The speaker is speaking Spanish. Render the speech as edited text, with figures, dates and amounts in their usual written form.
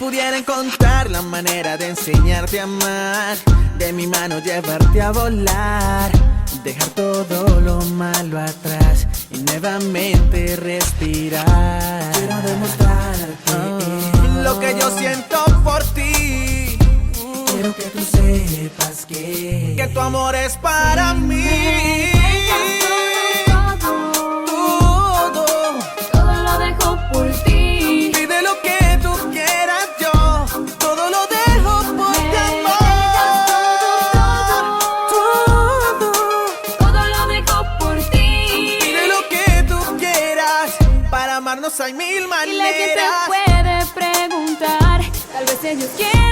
pudiera encontrar la manera de enseñarte a amar, de mi mano llevarte a volar, dejar todo lo malo atrás y nuevamente respirar. Quiero demostrarte lo que yo siento por ti. Quiero que tú sepas que tu amor es para mí. Todo lo dejo por ti. Pide lo que tú quieras, yo todo lo dejo por tu amor. Todo lo dejo por ti. Pide lo que tú quieras, para amarnos hay mil Y la gente maneras. puede preguntar, tal vez ellos quieren